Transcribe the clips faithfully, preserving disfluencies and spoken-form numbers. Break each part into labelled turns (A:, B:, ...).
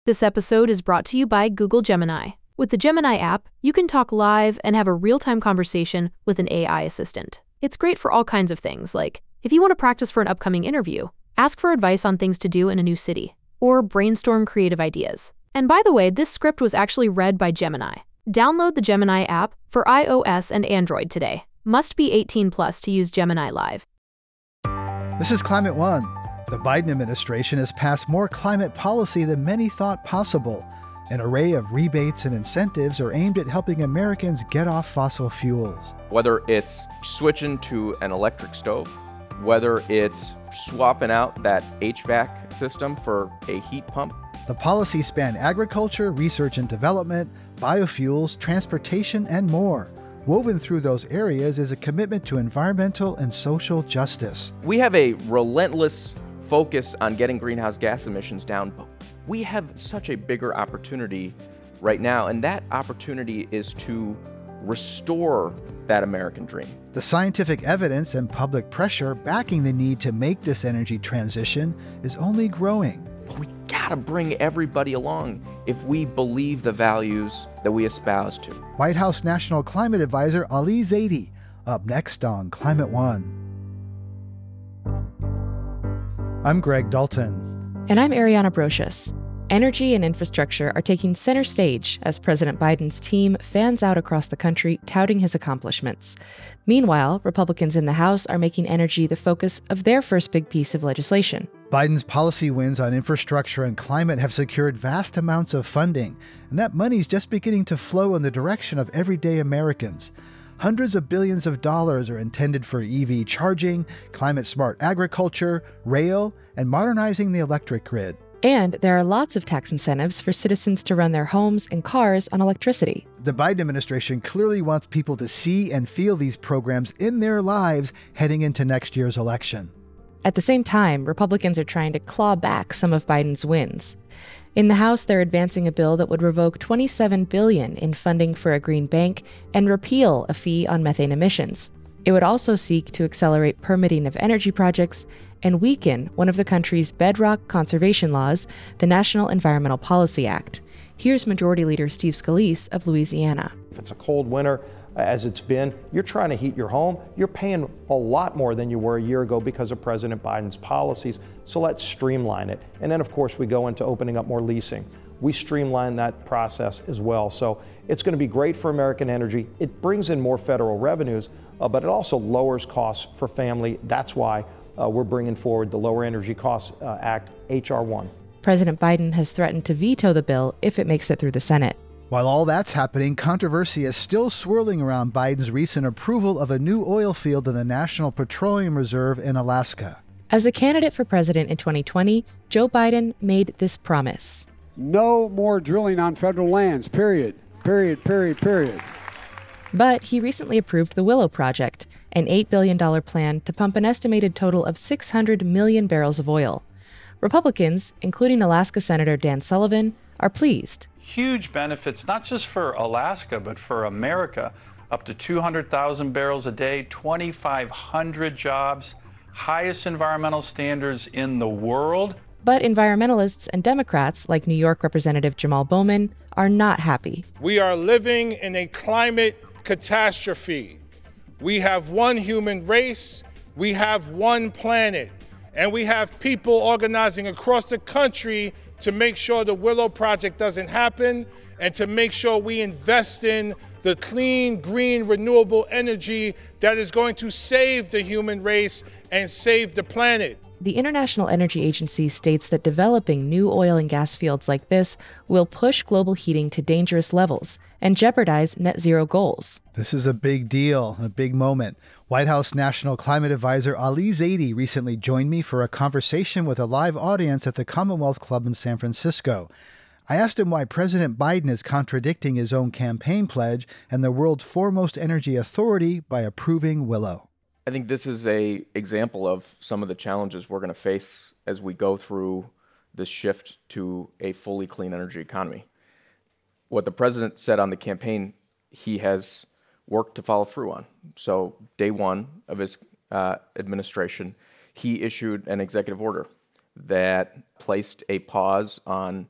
A: This episode is brought to you by Google Gemini. With the Gemini app, you can talk live and have a real-time conversation with an A I assistant. It's great for all kinds of things, like if you want to practice for an upcoming interview, ask for advice on things to do in a new city, or brainstorm creative ideas. And by the way, this script was actually read by Gemini. Download the Gemini app for iOS and Android today. Must be eighteen plus to use Gemini Live.
B: This is Climate One. The Biden administration has passed more climate policy than many thought possible. An array of rebates and incentives are aimed at helping Americans get off fossil fuels.
C: Whether it's switching to an electric stove, whether it's swapping out that H V A C system for a heat pump.
B: The policies span agriculture, research and development, biofuels, transportation, and more. Woven through those areas is a commitment to environmental and social justice.
C: We have a relentless focus on getting greenhouse gas emissions down, but we have such a bigger opportunity right now, and that opportunity is to restore that American dream.
B: The scientific evidence and public pressure backing the need to make this energy transition is only growing.
C: But we gotta bring everybody along if we believe the values that we espouse to.
B: White House National Climate Advisor Ali Zaidi, up next on Climate One. I'm Greg Dalton.
D: And I'm Ariana Brocious. Energy and infrastructure are taking center stage as President Biden's team fans out across the country touting his accomplishments. Meanwhile, Republicans in the House are making energy the focus of their first big piece of legislation.
B: Biden's policy wins on infrastructure and climate have secured vast amounts of funding, and that money's just beginning to flow in the direction of everyday Americans. Hundreds of billions of dollars are intended for E V charging, climate-smart agriculture, rail, and modernizing the electric grid.
D: And there are lots of tax incentives for citizens to run their homes and cars on electricity.
B: The Biden administration clearly wants people to see and feel these programs in their lives heading into next year's election.
D: At the same time, Republicans are trying to claw back some of Biden's wins. In the House, they're advancing a bill that would revoke twenty-seven billion dollars in funding for a green bank and repeal a fee on methane emissions. It would also seek to accelerate permitting of energy projects and weaken one of the country's bedrock conservation laws, the National Environmental Policy Act. Here's Majority Leader Steve Scalise of Louisiana.
E: If it's a cold winter, as it's been, you're trying to heat your home, you're paying a lot more than you were a year ago because of President Biden's policies. So let's streamline it. And then, of course, we go into opening up more leasing. We streamline that process as well. So it's going to be great for American energy. It brings in more federal revenues, uh, but it also lowers costs for family. That's why uh, we're bringing forward the Lower Energy Costs uh, Act, H R one.
D: President Biden has threatened to veto the bill if it makes it through the Senate.
B: While all that's happening, controversy is still swirling around Biden's recent approval of a new oil field in the National Petroleum Reserve in Alaska.
D: As a candidate for president in twenty twenty, Joe Biden made this promise.
F: No more drilling on federal lands, period, period, period, period.
D: But he recently approved the Willow Project, an eight billion dollars plan to pump an estimated total of six hundred million barrels of oil. Republicans, including Alaska Senator Dan Sullivan, are pleased.
G: Huge benefits, not just for Alaska, but for America. Up to two hundred thousand barrels a day, twenty-five hundred jobs, highest environmental standards in the world.
D: But environmentalists and Democrats, like New York Representative Jamal Bowman, are not happy.
H: We are living in a climate catastrophe. We have one human race, we have one planet, and we have people organizing across the country to make sure the Willow Project doesn't happen and to make sure we invest in the clean, green, renewable energy that is going to save the human race and save the planet.
D: The International Energy Agency states that developing new oil and gas fields like this will push global heating to dangerous levels and jeopardize net zero goals.
B: This is a big deal, a big moment. White House National Climate Advisor Ali Zaidi recently joined me for a conversation with a live audience at the Commonwealth Club in San Francisco. I asked him why President Biden is contradicting his own campaign pledge and the world's foremost energy authority by approving Willow.
C: I think this is a example of some of the challenges we're going to face as we go through this shift to a fully clean energy economy. What the president said on the campaign, he has worked to follow through on. So day one of his uh, administration, he issued an executive order that placed a pause on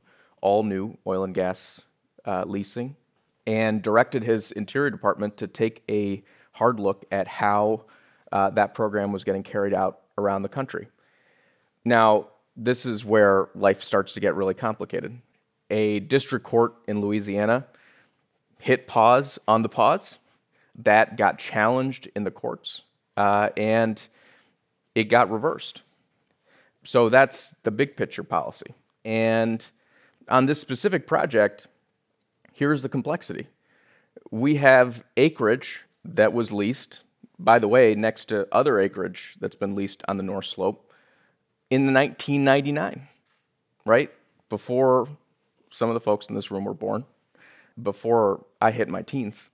C: all new oil and gas uh, leasing and directed his Interior Department to take a hard look at how uh, that program was getting carried out around the country. Now, this is where life starts to get really complicated. A district court in Louisiana hit pause on the pause. That got challenged in the courts, uh, and it got reversed. So that's the big picture policy. And on this specific project, here's the complexity. We have acreage that was leased, by the way, next to other acreage that's been leased on the North Slope in the nineteen ninety-nine, right? Before some of the folks in this room were born, before I hit my teens.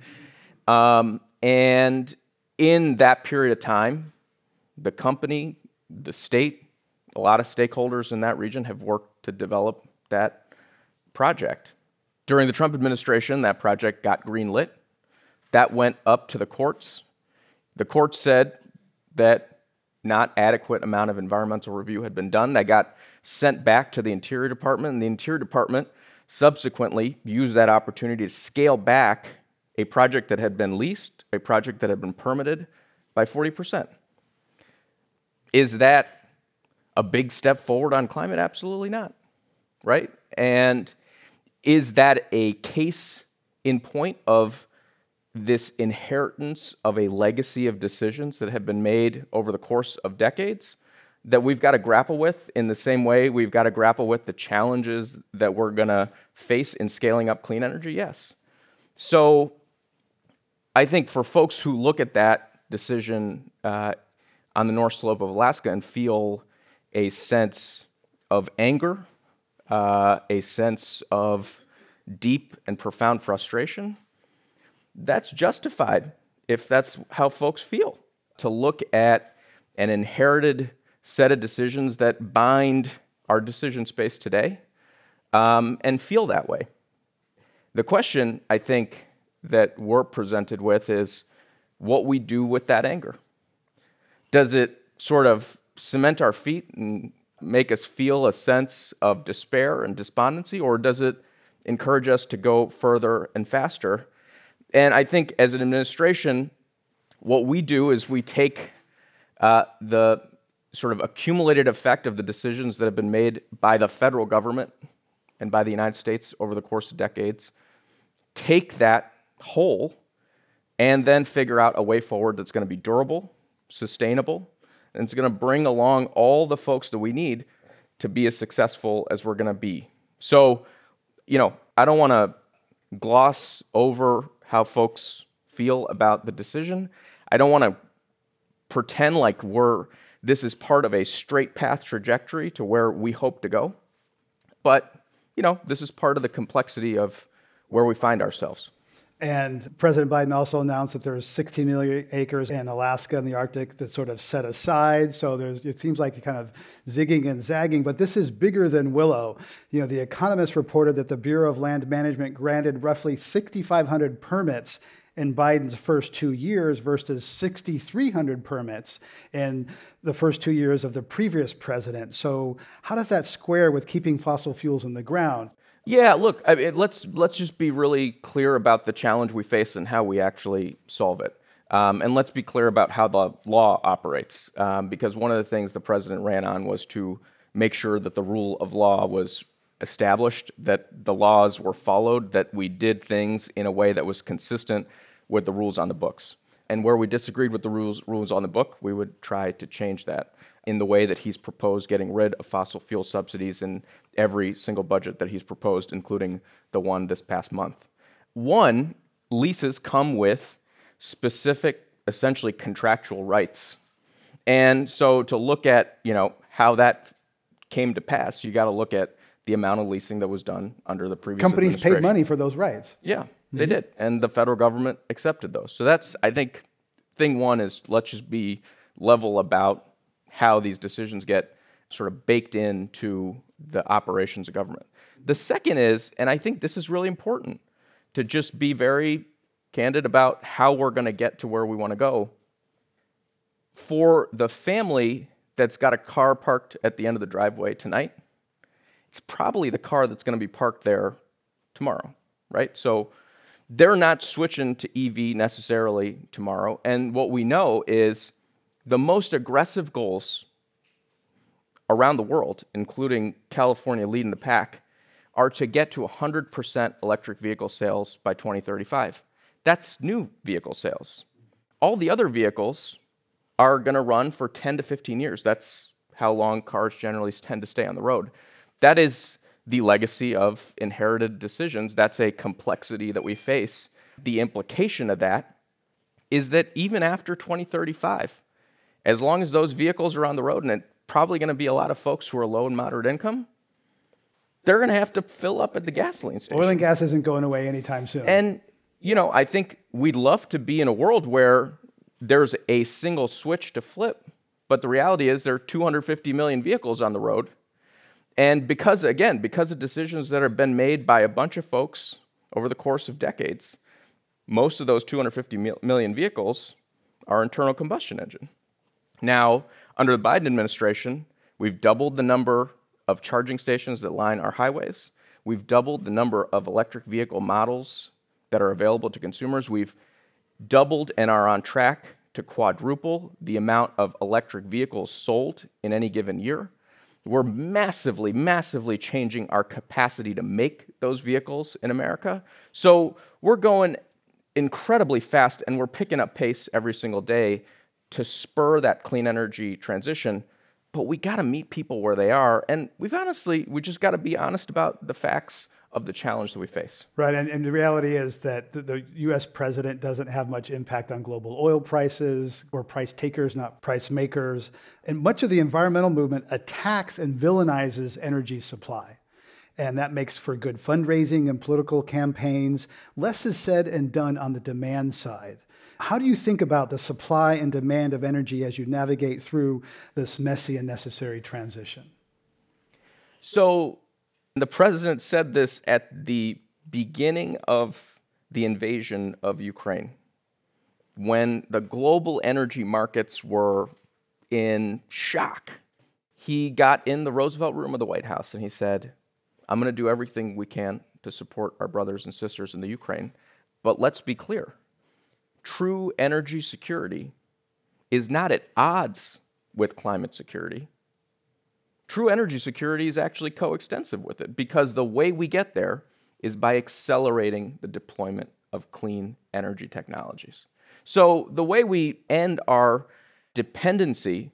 C: um, and in that period of time, the company, the state, a lot of stakeholders in that region have worked to develop that project. During the Trump administration, that project got greenlit. That went up to the courts. The courts said that not adequate amount of environmental review had been done. That got sent back to the Interior Department, and the Interior Department subsequently used that opportunity to scale back a project that had been leased, a project that had been permitted, by forty percent. Is that a big step forward on climate? Absolutely not, right? And is that a case in point of this inheritance of a legacy of decisions that have been made over the course of decades that we've got to grapple with in the same way we've got to grapple with the challenges that we're going to face in scaling up clean energy? Yes. So I think for folks who look at that decision uh, on the North Slope of Alaska and feel a sense of anger, uh, a sense of deep and profound frustration, that's justified if that's how folks feel, to look at an inherited set of decisions that bind our decision space today um, and feel that way. The question, I think, that we're presented with is what we do with that anger. Does it sort of cement our feet and make us feel a sense of despair and despondency, or does it encourage us to go further and faster? And I think as an administration, what we do is we take uh, the sort of accumulated effect of the decisions that have been made by the federal government and by the United States over the course of decades, take that whole, and then figure out a way forward that's going to be durable, sustainable, and it's going to bring along all the folks that we need to be as successful as we're going to be. So, you know, I don't want to gloss over how folks feel about the decision. I don't want to pretend like we're this is part of a straight path trajectory to where we hope to go. But, you know, this is part of the complexity of where we find ourselves.
B: And President Biden also announced that there's sixteen million acres in Alaska and the Arctic that's sort of set aside. So there's, it seems like you're kind of zigging and zagging, but this is bigger than Willow. You know, The Economist reported that the Bureau of Land Management granted roughly six thousand five hundred permits in Biden's first two years versus six thousand three hundred permits in the first two years of the previous president. So how does that square with keeping fossil fuels in the ground?
C: Yeah, look, I mean, let's let's just be really clear about the challenge we face and how we actually solve it. Um, and let's be clear about how the law operates, um, because one of the things the president ran on was to make sure that the rule of law was established, that the laws were followed, that we did things in a way that was consistent with the rules on the books. And where we disagreed with the rules rules on the book, we would try to change that in the way that he's proposed getting rid of fossil fuel subsidies in every single budget that he's proposed, including the one this past month. One, leases come with specific, essentially contractual rights. And so to look at, you know, how that came to pass, you got to look at the amount of leasing that was done under the previous
B: Companies
C: administration.
B: paid money for those rights.
C: Yeah, they mm-hmm. did. And the federal government accepted those. So that's, I think, thing one is let's just be level about how these decisions get sort of baked into the operations of government. The second is, and I think this is really important, to just be very candid about how we're going to get to where we want to go. For the family that's got a car parked at the end of the driveway tonight, it's probably the car that's going to be parked there tomorrow, right? So they're not switching to E V necessarily tomorrow. And what we know is the most aggressive goals around the world, including California leading the pack, are to get to one hundred percent electric vehicle sales by twenty thirty-five. That's new vehicle sales. All the other vehicles are going to run for ten to fifteen years. That's how long cars generally tend to stay on the road. That is the legacy of inherited decisions. That's a complexity that we face. The implication of that is that even after twenty thirty-five, as long as those vehicles are on the road, and it's probably going to be a lot of folks who are low and moderate income, they're going to have to fill up at the gasoline station.
B: Oil and gas isn't going away anytime soon.
C: And, you know, I think we'd love to be in a world where there's a single switch to flip, but the reality is there are two hundred fifty million vehicles on the road. And because, again, because of decisions that have been made by a bunch of folks over the course of decades, most of those two hundred fifty million vehicles are internal combustion engine. Now, under the Biden administration, we've doubled the number of charging stations that line our highways. We've doubled the number of electric vehicle models that are available to consumers. We've doubled and are on track to quadruple the amount of electric vehicles sold in any given year. We're massively, massively changing our capacity to make those vehicles in America. So we're going incredibly fast, and we're picking up pace every single day to spur that clean energy transition. But we got to meet people where they are, and we've honestly, we just got to be honest about the facts of the challenge that we face.
B: Right, and, and the reality is that the, the U S president doesn't have much impact on global oil prices. We're price takers, not price makers. And much of the environmental movement attacks and villainizes energy supply. And that makes for good fundraising and political campaigns. Less is said and done on the demand side. How do you think about the supply and demand of energy as you navigate through this messy and necessary transition?
C: So the president said this at the beginning of the invasion of Ukraine, when the global energy markets were in shock. He got in the Roosevelt room of the White House and he said, I'm going to do everything we can to support our brothers and sisters in the Ukraine, but let's be clear. True energy security is not at odds with climate security. True energy security is actually coextensive with it, because the way we get there is by accelerating the deployment of clean energy technologies. So the way we end our dependency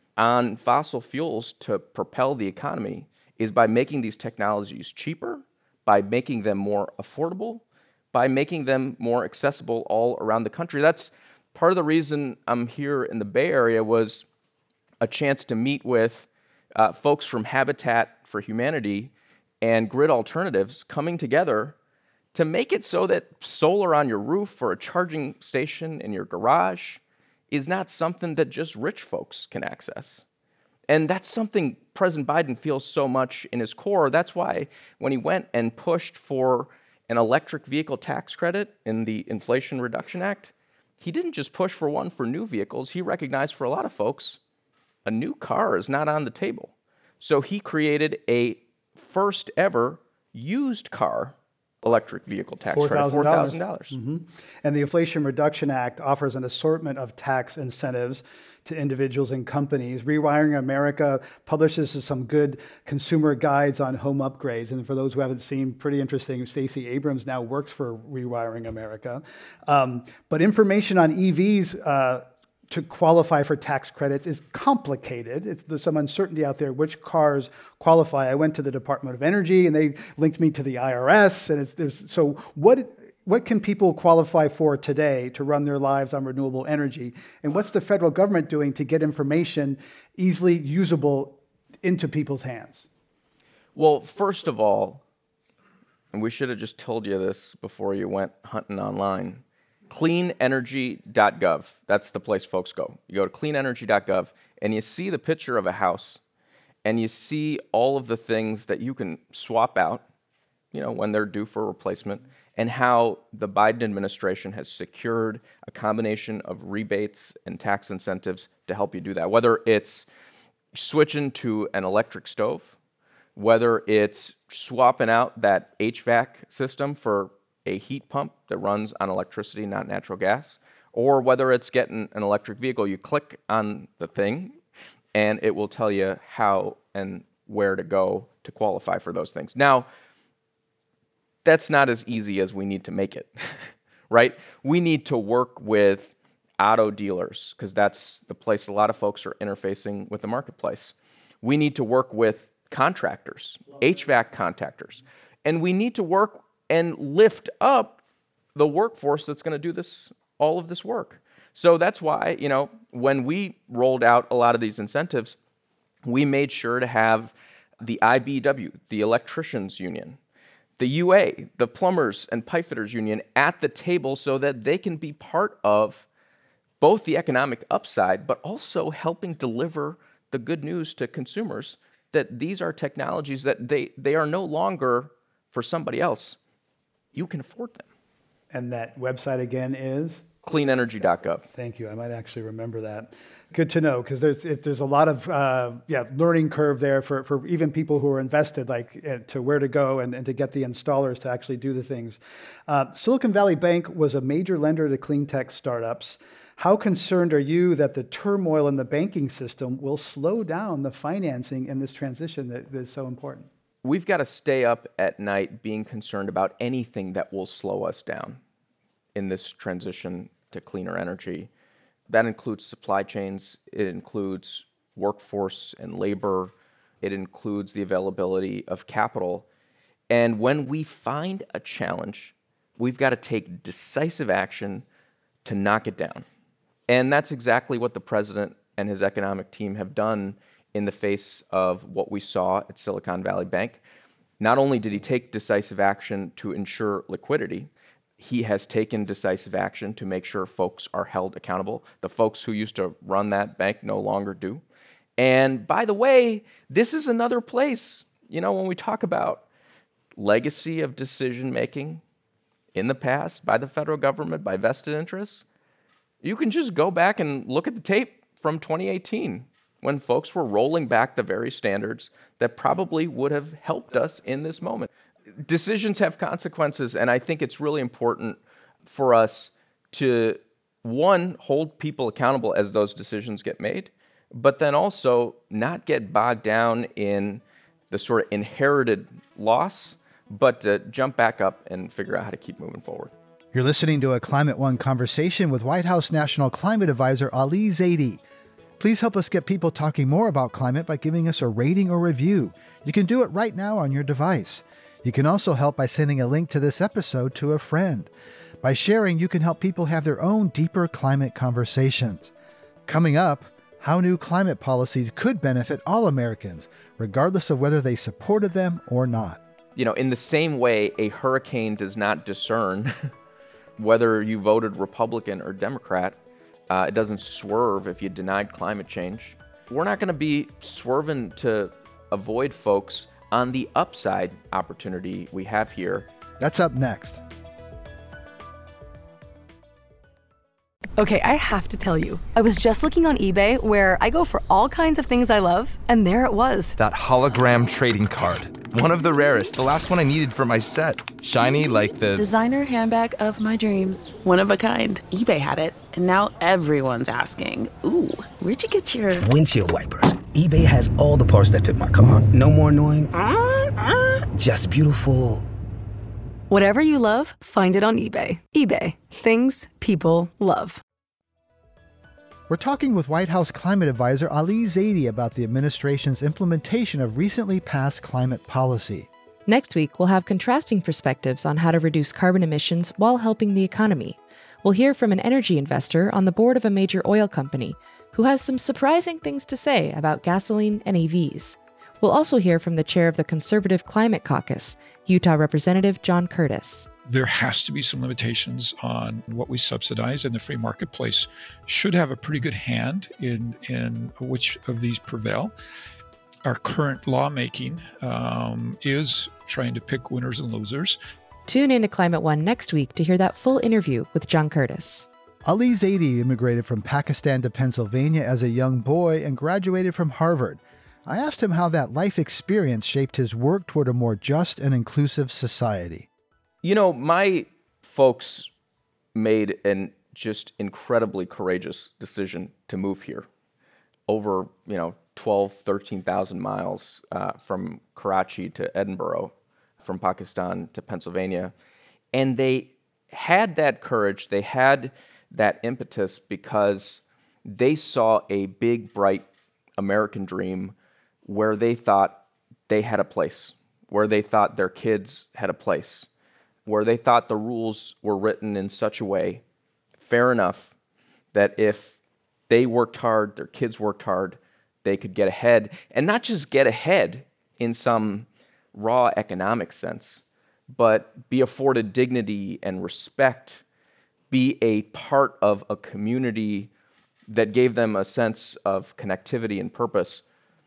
C: on fossil fuels to propel the economy is by making these technologies cheaper, by making them more affordable, by making them more accessible all around the country. That's part of the reason I'm here in the Bay Area, was a chance to meet with uh, folks from Habitat for Humanity and Grid Alternatives coming together to make it so that solar on your roof or a charging station in your garage is not something that just rich folks can access. And that's something President Biden feels so much in his core. That's why when he went and pushed for an electric vehicle tax credit in the Inflation Reduction Act, he didn't just push for one for new vehicles. He recognized for a lot of folks, a new car is not on the table. So he created a first ever used car electric vehicle tax credit, four thousand dollars.
B: Mm-hmm. And the Inflation Reduction Act offers an assortment of tax incentives to individuals and companies. Rewiring America publishes some good consumer guides on home upgrades. And for those who haven't seen, pretty interesting, Stacey Abrams now works for Rewiring America. Um, but information on E Vs uh, to qualify for tax credits is complicated. It's, there's some uncertainty out there which cars qualify. I went to the Department of Energy and they linked me to the I R S. And it's there's so what what can people qualify for today to run their lives on renewable energy? And what's the federal government doing to get information easily usable into people's hands?
C: Well, first of all, and we should have just told you this before you went hunting online, clean energy dot gov. That's the place folks go. You go to clean energy dot gov and you see the picture of a house and you see all of the things that you can swap out, you know, when they're due for replacement, and how the Biden administration has secured a combination of rebates and tax incentives to help you do that. Whether it's switching to an electric stove, whether it's swapping out that H V A C system for a heat pump that runs on electricity, not natural gas, or whether it's getting an electric vehicle. You click on the thing, and it will tell you how and where to go to qualify for those things. Now, that's not as easy as we need to make it, right? We need to work with auto dealers, because that's the place a lot of folks are interfacing with the marketplace. We need to work with contractors, H V A C contractors, and we need to work and lift up the workforce that's going to do this, all of this work. So that's why, you know, when we rolled out a lot of these incentives, we made sure to have the I B W, the Electricians Union, the U A, the Plumbers and Pipefitters Union at the table so that they can be part of both the economic upside, but also helping deliver the good news to consumers that these are technologies that they, they are no longer for somebody else. You can afford them.
B: And that website again is?
C: clean energy dot gov.
B: Thank you. I might actually remember that. Good to know, because there's it, there's a lot of uh, yeah learning curve there for, for even people who are invested, like uh, to where to go and, and to get the installers to actually do the things. Uh, Silicon Valley Bank was a major lender to clean tech startups. How concerned are you that the turmoil in the banking system will slow down the financing in this transition that, that is so important?
C: We've got to stay up at night being concerned about anything that will slow us down in this transition to cleaner energy. That includes supply chains, it includes workforce and labor, it includes the availability of capital. And when we find a challenge, we've got to take decisive action to knock it down. And that's exactly what the president and his economic team have done in the face of what we saw at Silicon Valley Bank. Not only did he take decisive action to ensure liquidity, he has taken decisive action to make sure folks are held accountable. The folks who used to run that bank no longer do. And by the way, this is another place, you know, when we talk about legacy of decision-making in the past by the federal government, by vested interests, you can just go back and look at the tape from twenty eighteen when folks were rolling back the very standards that probably would have helped us in this moment. Decisions have consequences, and I think it's really important for us to, one, hold people accountable as those decisions get made, but then also not get bogged down in the sort of inherited loss, but to jump back up and figure out how to keep moving forward.
B: You're listening to a Climate One conversation with White House National Climate Advisor Ali Zaidi. Please help us get people talking more about climate by giving us a rating or review. You can do it right now on your device. You can also help by sending a link to this episode to a friend. By sharing, you can help people have their own deeper climate conversations. Coming up, how new climate policies could benefit all Americans, regardless of whether they supported them or not.
C: You know, in the same way, a hurricane does not discern whether you voted Republican or Democrat. Uh, it doesn't swerve if you denied climate change. We're not going to be swerving to avoid folks on the upside opportunity we have here.
B: That's up next.
I: Okay, I have to tell you, I was just looking on eBay where I go for all kinds of things I love, and there it was.
J: That hologram trading card. One of the rarest, the last one I needed for my set. Shiny like the...
K: designer handbag of my dreams. One of a kind. eBay had it, and now everyone's asking, ooh, where'd you get your...
L: windshield wipers. eBay has all the parts that fit my car. No more annoying, uh, uh. just beautiful.
I: Whatever you love, find it on eBay. eBay. Things people love.
B: We're talking with White House Climate Advisor Ali Zaidi about the administration's implementation of recently passed climate policy.
D: Next week, we'll have contrasting perspectives on how to reduce carbon emissions while helping the economy. We'll hear from an energy investor on the board of a major oil company who has some surprising things to say about gasoline and E Vs. We'll also hear from the chair of the Conservative Climate Caucus, Utah Representative John Curtis.
M: There has to be some limitations on what we subsidize, and the free marketplace should have a pretty good hand in, in which of these prevail. Our current lawmaking um, is trying to pick winners and losers.
D: Tune in to Climate One next week to hear that full interview with John Curtis.
B: Ali Zaidi immigrated from Pakistan to Pennsylvania as a young boy and graduated from Harvard. I asked him how that life experience shaped his work toward a more just and inclusive society.
C: You know, my folks made an just incredibly courageous decision to move here over, you know, twelve, thirteen thousand miles uh, from Karachi to Edinburgh, from Pakistan to Pennsylvania. And they had that courage, they had that impetus because they saw a big, bright American dream where they thought they had a place, where they thought their kids had a place, where they thought the rules were written in such a way, fair enough, that if they worked hard, their kids worked hard, they could get ahead. And not just get ahead in some raw economic sense, but be afforded dignity and respect, be a part of a community that gave them a sense of connectivity and purpose.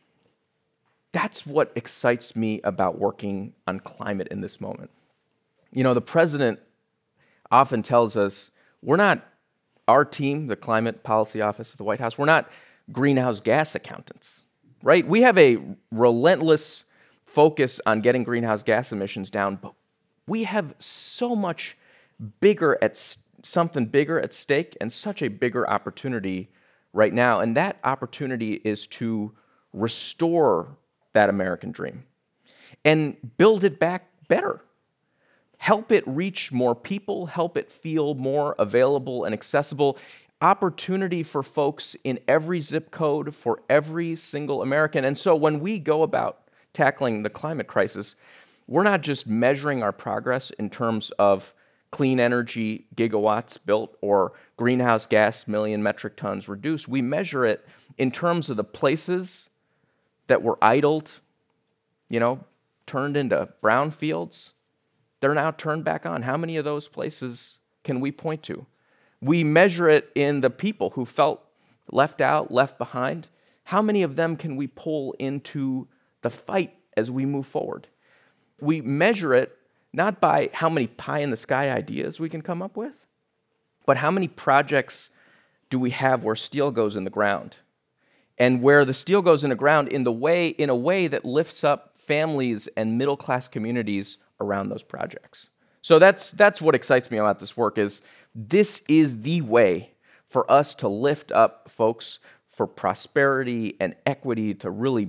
C: That's what excites me about working on climate in this moment. You know, the president often tells us we're not, our team, the Climate Policy Office at the White House, we're not greenhouse gas accountants, right? We have a relentless focus on getting greenhouse gas emissions down, but we have so much bigger at something bigger at stake and such a bigger opportunity right now. And that opportunity is to restore that American dream and build it back better. Help it reach more people, help it feel more available and accessible. Opportunity for folks in every zip code, for every single American. And so when we go about tackling the climate crisis, we're not just measuring our progress in terms of clean energy gigawatts built or greenhouse gas million metric tons reduced. We measure it in terms of the places that were idled, you know, turned into brownfields. They're now turned back on. How many of those places can we point to? We measure it in the people who felt left out, left behind. How many of them can we pull into the fight as we move forward? We measure it not by how many pie-in-the-sky ideas we can come up with, but how many projects do we have where steel goes in the ground, and where the steel goes in the ground in the way in a way that lifts up families and middle-class communities around those projects. So that's that's what excites me about this work, is this is the way for us to lift up folks, for prosperity and equity to really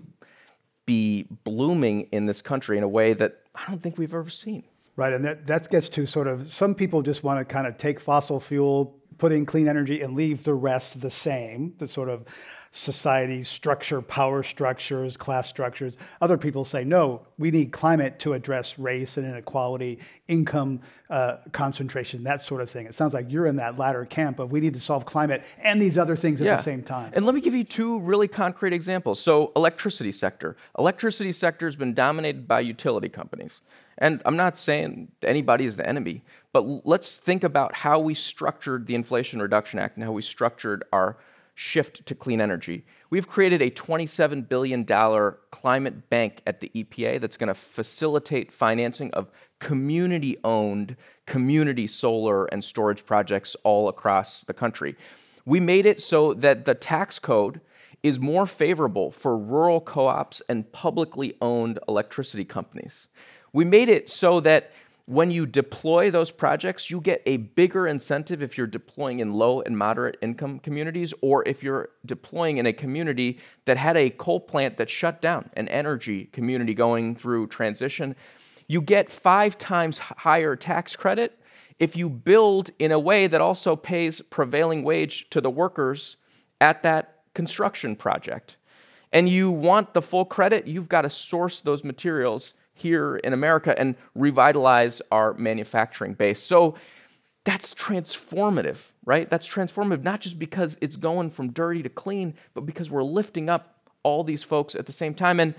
C: be blooming in this country in a way that I don't think we've ever seen.
N: Right, and that, that gets to sort of, some people just want to kind of take fossil fuel, put in clean energy, and leave the rest the same, the sort of society structure, power structures, class structures. Other people say, no, we need climate to address race and inequality, income uh, concentration, that sort of thing. It sounds like you're in that latter camp of we need to solve climate and these other things at
C: yeah.
N: the same time.
C: And let me give you two really concrete examples. So electricity sector. Electricity sector has been dominated by utility companies. And I'm not saying anybody is the enemy, but let's think about how we structured the Inflation Reduction Act and how we structured our shift to clean energy. We've created a twenty-seven billion dollars climate bank at the E P A that's going to facilitate financing of community-owned, community solar and storage projects all across the country. We made it so that the tax code is more favorable for rural co-ops and publicly owned electricity companies. We made it so that when you deploy those projects, you get a bigger incentive if you're deploying in low and moderate income communities, or if you're deploying in a community that had a coal plant that shut down, an energy community going through transition. You get five times higher tax credit if you build in a way that also pays prevailing wage to the workers at that construction project. And you want the full credit, you've got to source those materials here in America and revitalize our manufacturing base. So that's transformative, right? That's transformative, not just because it's going from dirty to clean, but because we're lifting up all these folks at the same time. And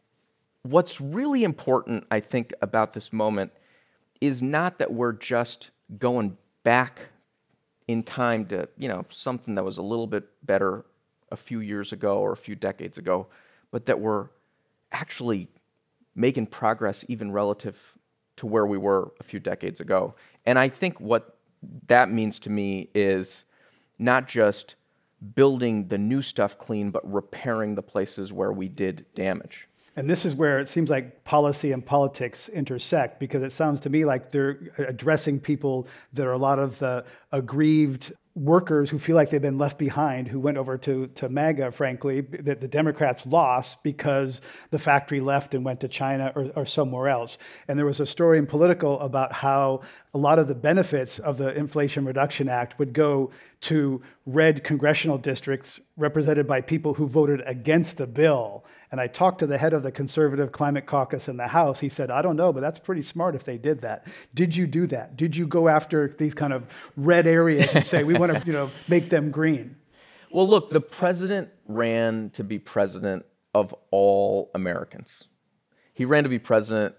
C: what's really important, I think, about this moment is not that we're just going back in time to, you know, something that was a little bit better a few years ago or a few decades ago, but that we're actually making progress even relative to where we were a few decades ago. And I think what that means to me is not just building the new stuff clean, but repairing the places where we did damage.
N: And this is where it seems like policy and politics intersect, because it sounds to me like they're addressing people that are a lot of the aggrieved workers who feel like they've been left behind, who went over to, to MAGA, frankly, that the Democrats lost because the factory left and went to China or, or somewhere else. And there was a story in Politico about how a lot of the benefits of the Inflation Reduction Act would go to red congressional districts represented by people who voted against the bill. And I talked to the head of the Conservative Climate Caucus in the House. He said, I don't know, but that's pretty smart if they did that. Did you do that? Did you go after these kind of red areas and say, we want to, you know, make them green?
C: Well, look, the president ran to be president of all Americans. He ran to be president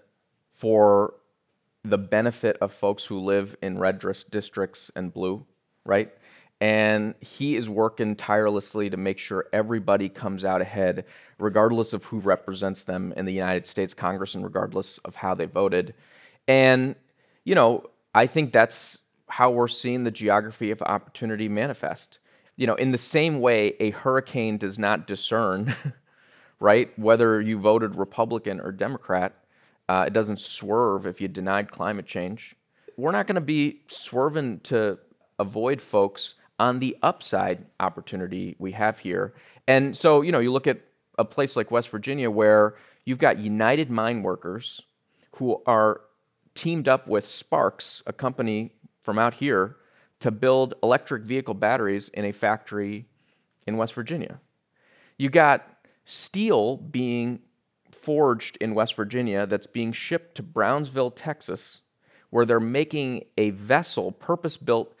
C: for the benefit of folks who live in red districts and blue, right? And he is working tirelessly to make sure everybody comes out ahead, regardless of who represents them in the United States Congress and regardless of how they voted. And, you know, I think that's how we're seeing the geography of opportunity manifest. You know, in the same way, a hurricane does not discern, right, whether you voted Republican or Democrat. Uh, it doesn't swerve if you denied climate change. We're not going to be swerving to avoid folks on the upside opportunity we have here. And so, you know, you look at a place like West Virginia where you've got United Mine Workers who are teamed up with Sparks, a company from out here, to build electric vehicle batteries in a factory in West Virginia. You got steel being forged in West Virginia that's being shipped to Brownsville, Texas, where they're making a vessel purpose-built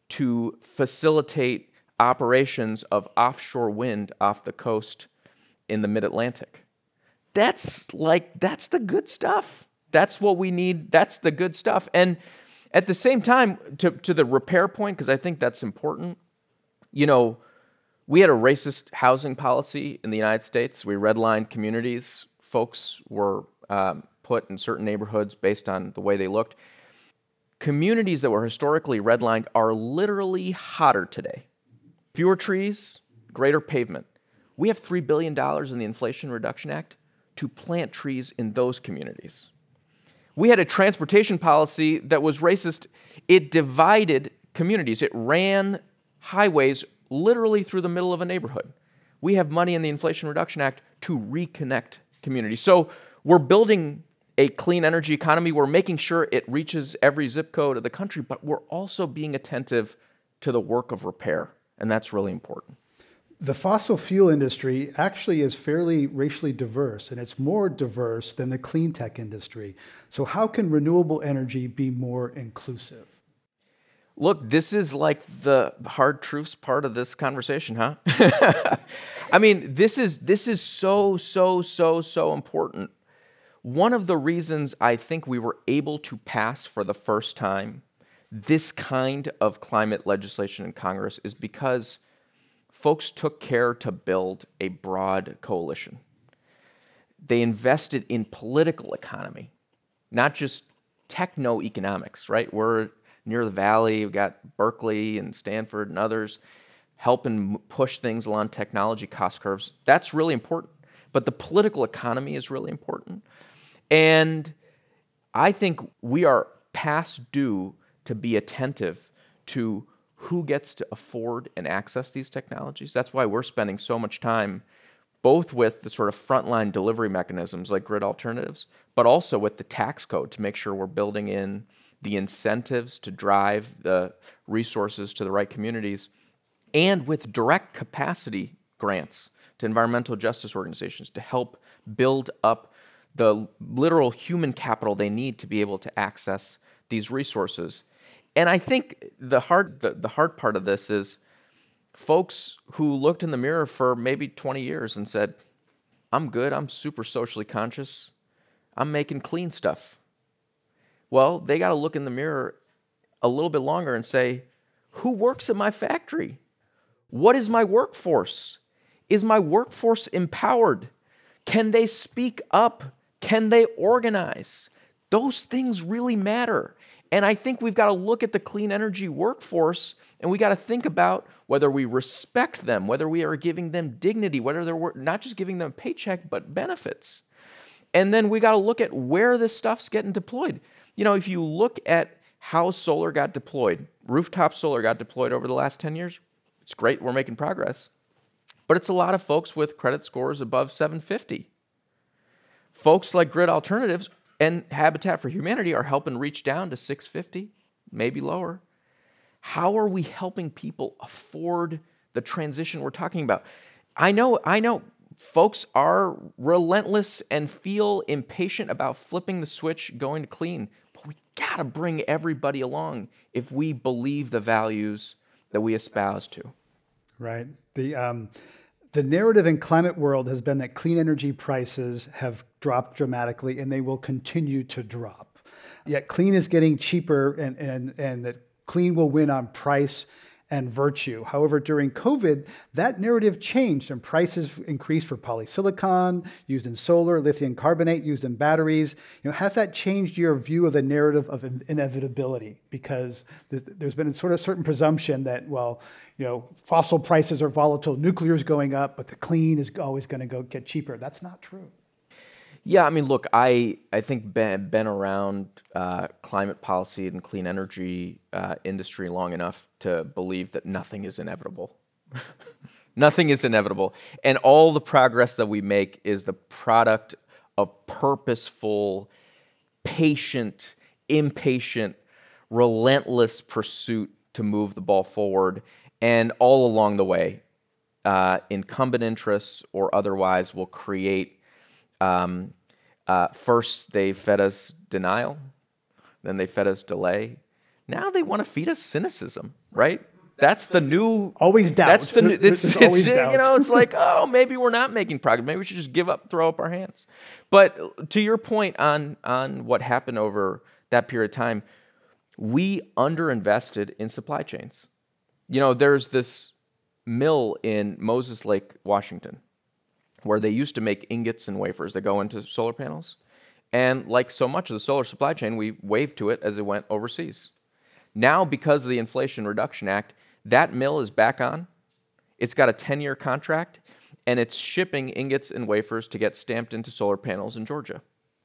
C: to facilitate operations of offshore wind off the coast in the mid-Atlantic. That's like, that's the good stuff. That's what we need. That's the good stuff. And at the same time, to, to the repair point, because I think that's important, you know, we had a racist housing policy in the United States. We redlined communities. Folks were um, put in certain neighborhoods based on the way they looked. Communities that were historically redlined are literally hotter today. Fewer trees, greater pavement. We have three billion dollars in the Inflation Reduction Act to plant trees in those communities. We had a transportation policy that was racist. It divided communities. It ran highways literally through the middle of a neighborhood. We have money in the Inflation Reduction Act to reconnect communities. So we're building a clean energy economy. We're making sure it reaches every zip code of the country, but we're also being attentive to the work of repair, and that's really important.
N: The fossil fuel industry actually is fairly racially diverse, and it's more diverse than the clean tech industry. So how can renewable energy be more inclusive?
C: Look, this is like the hard truths part of this conversation, huh? I mean, this is this is so, so, so, so important. One of the reasons I think we were able to pass for the first time this kind of climate legislation in Congress is because folks took care to build a broad coalition. They invested in political economy, not just techno-economics, right? We're near the valley, we've got Berkeley and Stanford and others helping push things along technology cost curves. That's really important. But the political economy is really important. And I think we are past due to be attentive to who gets to afford and access these technologies. That's why we're spending so much time both with the sort of frontline delivery mechanisms like grid alternatives, but also with the tax code to make sure we're building in the incentives to drive the resources to the right communities, and with direct capacity grants to environmental justice organizations to help build up the literal human capital they need to be able to access these resources. And I think the hard, the, the hard part of this is folks who looked in the mirror for maybe twenty years and said, I'm good, I'm super socially conscious, I'm making clean stuff. Well, they got to look in the mirror a little bit longer and say, who works at my factory? What is my workforce? Is my workforce empowered? Can they speak up? Can they organize? Those things really matter. And I think we've got to look at the clean energy workforce, and we got to think about whether we respect them, whether we are giving them dignity, whether they're not just giving them a paycheck, but benefits. And then we got to look at where this stuff's getting deployed. You know, if you look at how solar got deployed, rooftop solar got deployed over the last ten years, it's great, we're making progress. But it's a lot of folks with credit scores above seven fifty. Folks like Grid Alternatives and Habitat for Humanity are helping reach down to six fifty, maybe lower. How are we helping people afford the transition we're talking about? I know, I know folks are relentless and feel impatient about flipping the switch, going to clean, but we gotta bring everybody along if we believe the values that we espouse to.
N: Right. The um, the narrative in climate world has been that clean energy prices have dropped dramatically and they will continue to drop. Yet clean is getting cheaper, and and and that clean will win on price and virtue. However, during COVID, that narrative changed and prices increased for polysilicon used in solar, lithium carbonate used in batteries. You know, has that changed your view of the narrative of inevitability? Because th- there's been a sort of certain presumption that, well, you know, fossil prices are volatile, nuclear is going up, but the clean is always going to go get cheaper. That's not true.
C: Yeah, I mean, look, I, I think been, been around uh, climate policy and clean energy uh, industry long enough to believe that nothing is inevitable. Nothing is inevitable. And all the progress that we make is the product of purposeful, patient, impatient, relentless pursuit to move the ball forward. And all along the way, uh, incumbent interests or otherwise will create Um, uh, first, they fed us denial, then they fed us delay. Now they want to feed us cynicism, right? That's the new
N: always doubt.
C: That's the new. It's,
N: There's
C: it's
N: always
C: you
N: doubt.
C: know, it's like, oh, maybe we're not making progress. Maybe we should just give up, throw up our hands. But to your point on on what happened over that period of time, we underinvested in supply chains. You know, there's this mill in Moses Lake, Washington, where they used to make ingots and wafers that go into solar panels. And like so much of the solar supply chain, we waved to it as it went overseas. Now, because of the Inflation Reduction Act, that mill is back on. It's got a ten-year contract, and it's shipping ingots and wafers to get stamped into solar panels in Georgia.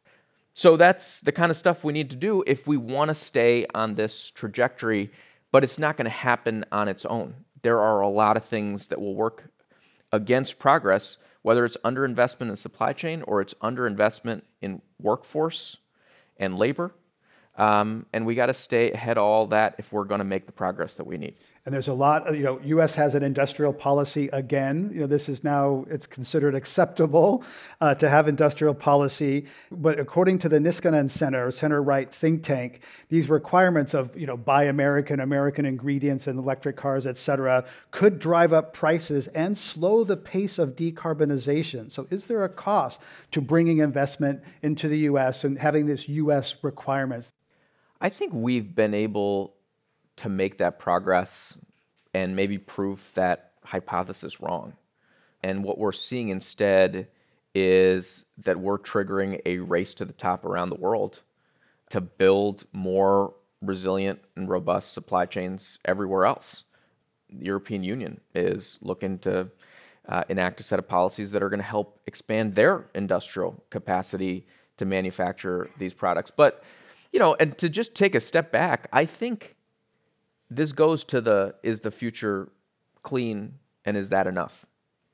C: So that's the kind of stuff we need to do if we want to stay on this trajectory, but it's not going to happen on its own. There are a lot of things that will work against progress, whether it's underinvestment in supply chain or it's underinvestment in workforce and labor. Um, and we got to stay ahead of all that if we're going to make the progress that we need.
N: And there's a lot of, you know, U S has an industrial policy again. You know, this is now, it's considered acceptable uh, to have industrial policy. But according to the Niskanen Center, center-right think tank, these requirements of, you know, buy American, American ingredients in electric cars, et cetera, could drive up prices and slow the pace of decarbonization. So is there a cost to bringing investment into the U S and having this U S requirements?
C: I think we've been able to make that progress and maybe prove that hypothesis wrong. And what we're seeing instead is that we're triggering a race to the top around the world to build more resilient and robust supply chains everywhere else. The European Union is looking to uh, enact a set of policies that are going to help expand their industrial capacity to manufacture these products. But you know, and to just take a step back, I think this goes to the, is the future clean and is that enough?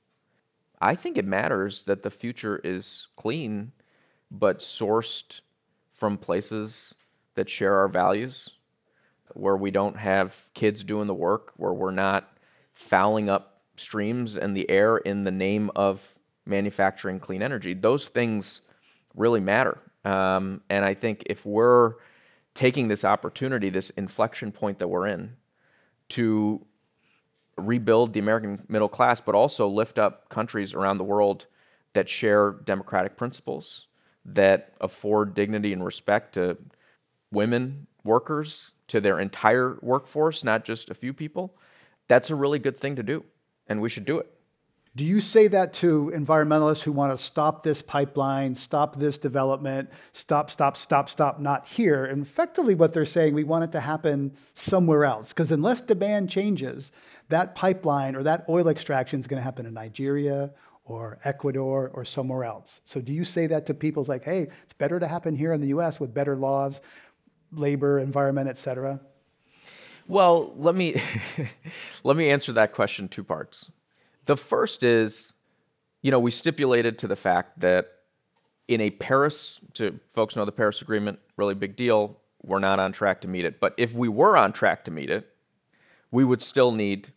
C: I think it matters that the future is clean, but sourced from places that share our values, where we don't have kids doing the work, where we're not fouling up streams and the air in the name of manufacturing clean energy. Those things really matter. Um, and I think if we're taking this opportunity, this inflection point that we're in, to rebuild the American middle class, but also lift up countries around the world that share democratic principles, that afford dignity and respect to women workers, to their entire workforce, not just a few people, that's a really good thing to do, and we should do it.
N: Do you say that to environmentalists who want to stop this pipeline, stop this development, stop, stop, stop, stop, not here? And effectively what they're saying, we want it to happen somewhere else. Because unless demand changes, that pipeline or that oil extraction is going to happen in Nigeria or Ecuador or somewhere else. So do you say that to people? It's like, hey, it's better to happen here in the U S with better laws, labor, environment, et cetera?
C: Well, let me let me answer that question in two parts. The first is, you know, we stipulated to the fact that in a Paris, to folks know the Paris Agreement, really big deal, we're not on track to meet it. But if we were on track to meet it, we would still need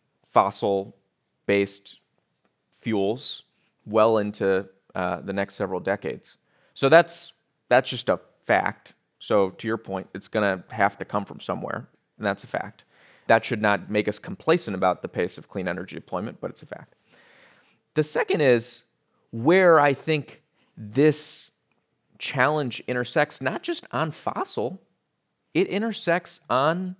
C: fossil-based fuels well into uh, the next several decades. So that's that's just a fact. So to your point, it's going to have to come from somewhere, and that's a fact. That should not make us complacent about the pace of clean energy deployment, but it's a fact. The second is where I think this challenge intersects not just on fossil, it intersects on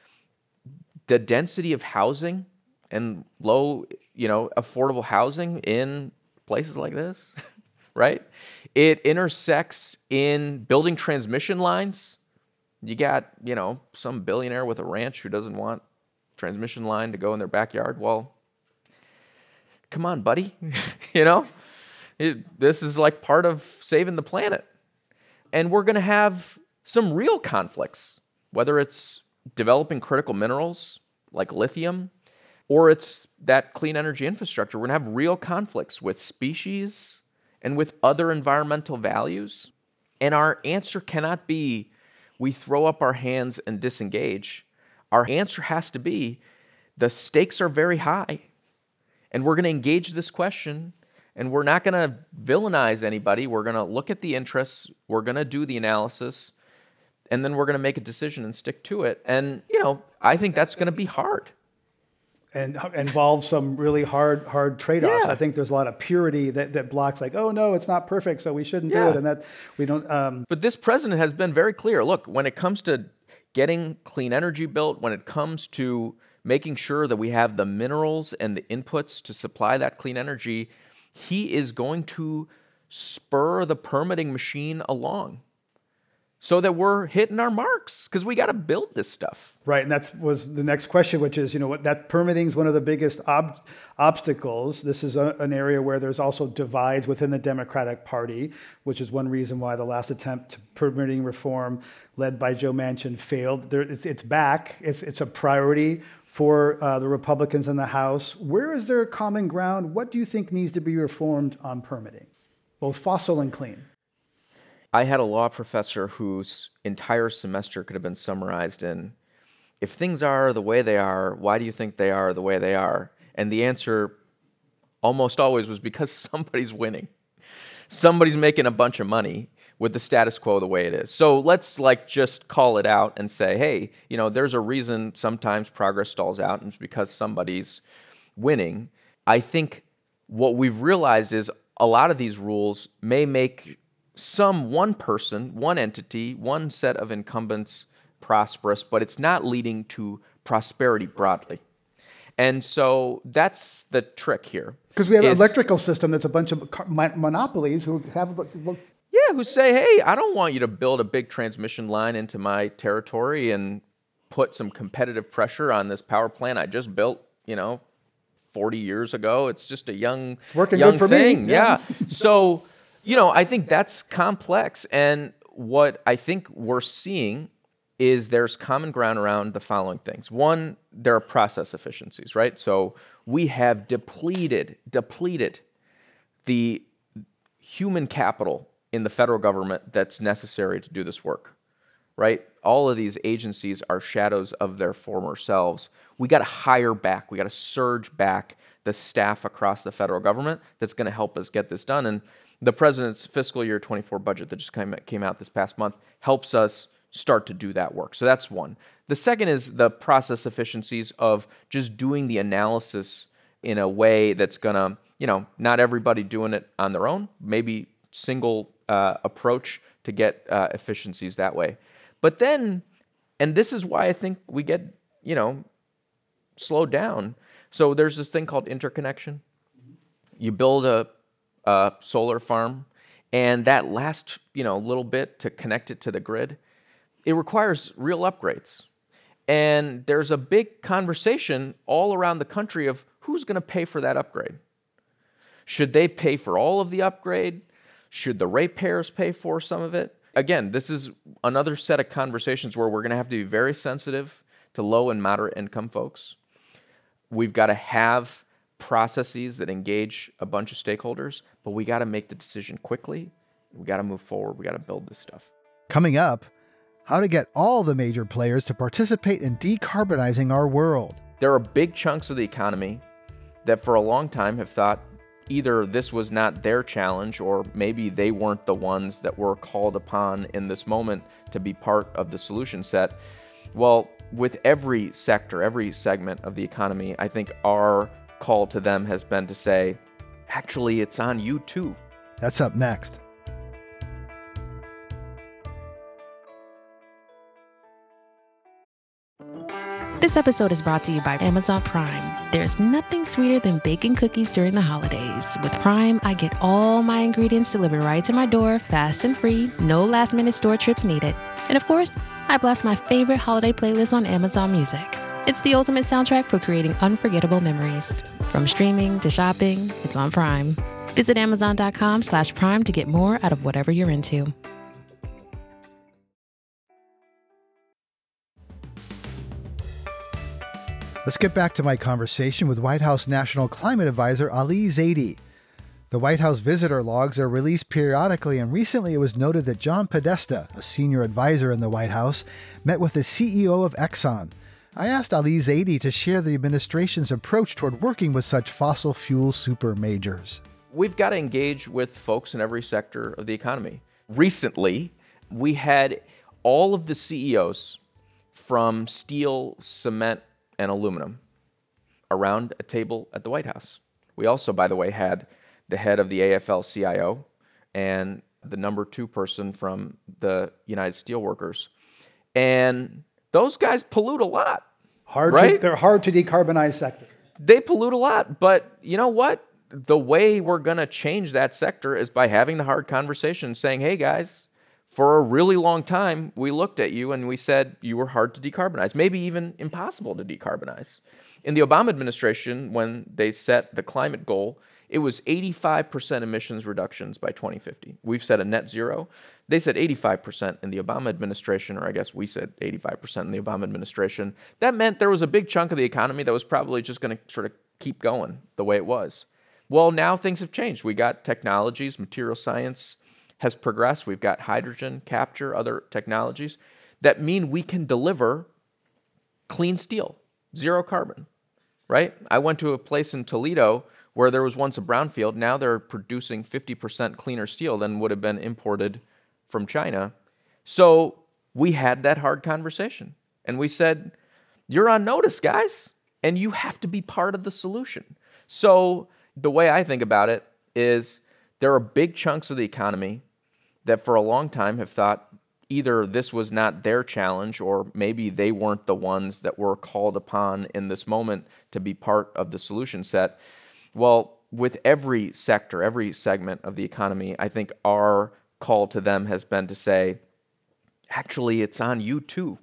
C: the density of housing and low, you know, affordable housing in places like this, right? It intersects in building transmission lines. You got, you know, some billionaire with a ranch who doesn't want transmission line to go in their backyard. Well, come on, buddy. you know, it, this is like part of saving the planet. And we're going to have some real conflicts, whether it's developing critical minerals like lithium, or it's that clean energy infrastructure. We're going to have real conflicts with species and with other environmental values. And our answer cannot be we throw up our hands and disengage. Our answer has to be the stakes are very high. And we're going to engage this question, and we're not going to villainize anybody. We're going to look at the interests. We're going to do the analysis, and then we're going to make a decision and stick to it. And, you know, I think that's going to be hard.
N: And involves some really hard, hard trade-offs.
C: Yeah.
N: I think there's a lot of purity that, that blocks like, oh no, it's not perfect, so we shouldn't
C: Yeah.
N: do it. And that we don't. Um...
C: But this president has been very clear. Look, when it comes to getting clean energy built, when it comes to making sure that we have the minerals and the inputs to supply that clean energy, he is going to spur the permitting machine along so that we're hitting our marks, because we got to build this stuff.
N: Right, and that was the next question, which is, you know, what that permitting is one of the biggest ob- obstacles. This is a, an area where there's also divides within the Democratic Party, which is one reason why the last attempt to permitting reform led by Joe Manchin failed. There, it's, it's back. It's, it's a priority for uh, the Republicans in the House. Where is there common ground? What do you think needs to be reformed on permitting, both fossil and clean?
C: I had a law professor whose entire semester could have been summarized in, if things are the way they are, why do you think they are the way they are? And the answer almost always was because somebody's winning. Somebody's making a bunch of money with the status quo the way it is. So let's like just call it out and say, hey, you know, there's a reason sometimes progress stalls out, and it's because somebody's winning. I think what we've realized is a lot of these rules may make some one person, one entity, one set of incumbents prosperous, but it's not leading to prosperity broadly. And so that's the trick here.
N: Because we have
C: is,
N: an electrical system that's a bunch of car- monopolies who have... Look,
C: yeah, who say, hey, I don't want you to build a big transmission line into my territory and put some competitive pressure on this power plant I just built, you know, forty years ago. It's just a young,
N: it's working
C: young
N: good for
C: thing.
N: Me.
C: Yeah. yeah. So... You know, I think that's complex, and what I think we're seeing is there's common ground around the following things. One, there are process efficiencies, right? So we have depleted, depleted the human capital in the federal government that's necessary to do this work, right? All of these agencies are shadows of their former selves. We got to hire back. We got to surge back the staff across the federal government that's going to help us get this done. And the president's fiscal year twenty-four budget that just came out this past month helps us start to do that work. So that's one. The second is the process efficiencies of just doing the analysis in a way that's going to, you know, not everybody doing it on their own, maybe single uh, approach to get uh, efficiencies that way. But then, and this is why I think we get, you know, slowed down. So there's this thing called interconnection. You build a, a solar farm, and that last, you know, little bit to connect it to the grid, it requires real upgrades. And there's a big conversation all around the country of who's going to pay for that upgrade. Should they pay for all of the upgrade? Should the ratepayers pay for some of it? Again, this is another set of conversations where we're going to have to be very sensitive to low and moderate income folks. We've got to have processes that engage a bunch of stakeholders, but we got to make the decision quickly. We got to move forward. We got to build this stuff.
B: Coming up, how to get all the major players to participate in decarbonizing our world.
C: There are big chunks of the economy that for a long time have thought either this was not their challenge or maybe they weren't the ones that were called upon in this moment to be part of the solution set. Well, with every sector, every segment of the economy, I think our call to them has been to say, actually, it's on you too.
B: That's up next.
O: This episode is brought to you by Amazon Prime. There's nothing sweeter than baking cookies during the holidays. With Prime, I get all my ingredients delivered right to my door, fast and free, no last-minute store trips needed. And of course, I blast my favorite holiday playlist on Amazon Music. It's the ultimate soundtrack for creating unforgettable memories. From streaming to shopping, it's on Prime. Visit amazon.com slash prime to get more out of whatever you're into.
B: Let's get back to my conversation with White House National Climate Advisor Ali Zaidi. The White House visitor logs are released periodically, and recently it was noted that John Podesta, a senior advisor in the White House, met with the C E O of Exxon. I asked Ali Zaidi to share the administration's approach toward working with such fossil fuel super majors.
C: We've got to engage with folks in every sector of the economy. Recently, we had all of the C E Os from steel, cement, and aluminum around a table at the White House. We also, by the way, had the head of the A F L C I O and the number two person from the United Steelworkers. And those guys pollute a lot.
N: Hard
C: right?
N: to, they're hard to decarbonize sectors.
C: They pollute a lot, but you know what? The way we're going to change that sector is by having the hard conversation, saying, hey guys, for a really long time, we looked at you and we said you were hard to decarbonize, maybe even impossible to decarbonize. In the Obama administration, when they set the climate goal, it was eighty-five percent emissions reductions by twenty fifty. We've set a net zero. They said eighty-five percent in the Obama administration, or I guess we said eighty-five percent in the Obama administration. That meant there was a big chunk of the economy that was probably just going to sort of keep going the way it was. Well, now things have changed. We got technologies, material science has progressed. We've got hydrogen capture, other technologies that mean we can deliver clean steel, zero carbon, right? I went to a place in Toledo where there was once a brownfield. Now they're producing fifty percent cleaner steel than would have been imported from China. So we had that hard conversation. And we said, you're on notice, guys, and you have to be part of the solution. So the way I think about it is there are big chunks of the economy that for a long time have thought either this was not their challenge or maybe they weren't the ones that were called upon in this moment to be part of the solution set. Well, with every sector, every segment of the economy, I think our call to them has been to say, actually, it's on you too.